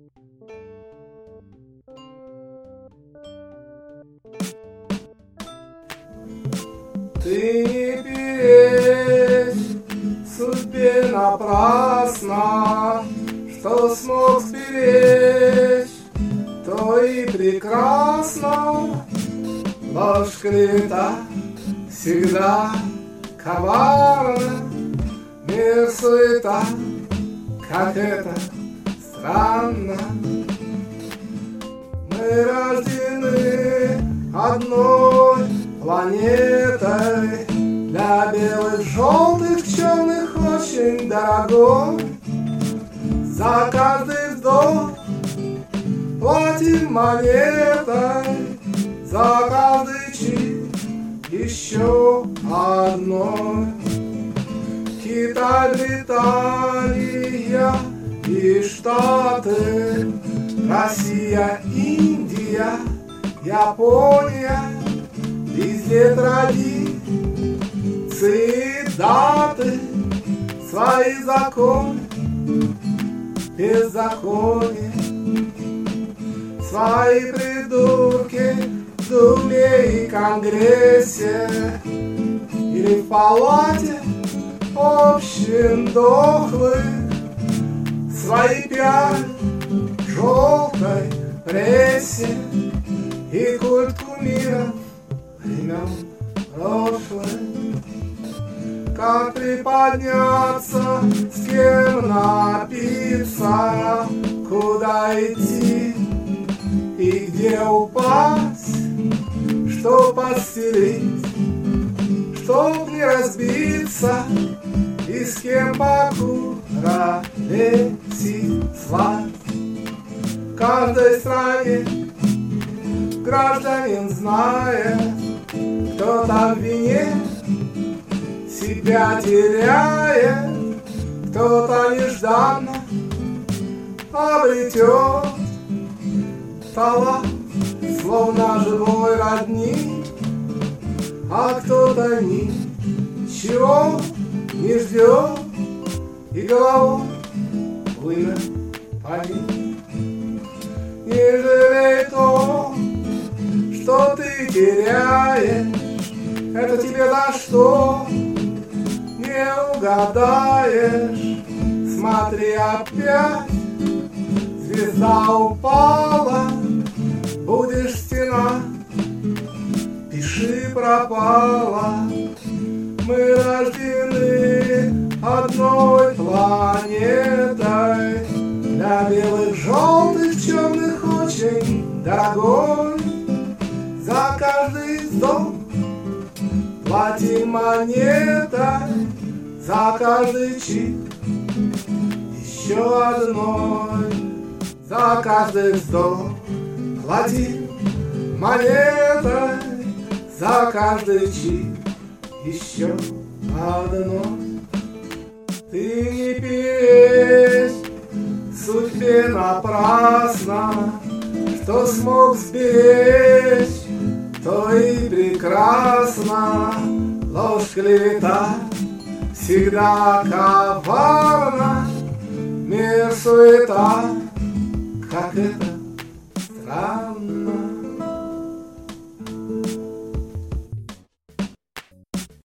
Ты не перечь судьбе напрасно, что смог сберечь, то и прекрасно. Ложь клевета всегда коварна, мир суета, как это странно. Мы рождены одной планетой, для белых, желтых, черных очень дорогой. За каждый вдох платим монетой, за каждый чих еще одной. Китай, Британия и Штаты, Россия, Индия, Япония, везде традиции, даты, свои законы, беззаконие, свои придурки в Думе и Конгрессе или в палате общедохлых, свои пиары в желтой прессе и культ кумира времен прошлых. Как приподняться, с кем напиться, куда идти и где упасть, что постелить, чтоб не разбиться, и с кем покуролесить слать. В каждой стране гражданин знает, кто-то в вине себя теряет, кто-то нежданно обретет талант, словно живой родни, а кто-то ничего не ждет и головой плывет по ней. Не жалей то, что ты теряешь, это тебе за что не угадаешь. Смотри, опять звезда упала, будешь стена, пиши пропала. Мы рождены одной планетой, для белых, желтых, черных очень дорогой. За каждый вздох платим монетой, за каждый чих еще одной. За каждый вздох платим монетой, за каждый чих еще одной. Ты не перечь судьбе напрасно, что смог сберечь, то и прекрасно. Ложь, клевета всегда коварна, мир суета, как это странно.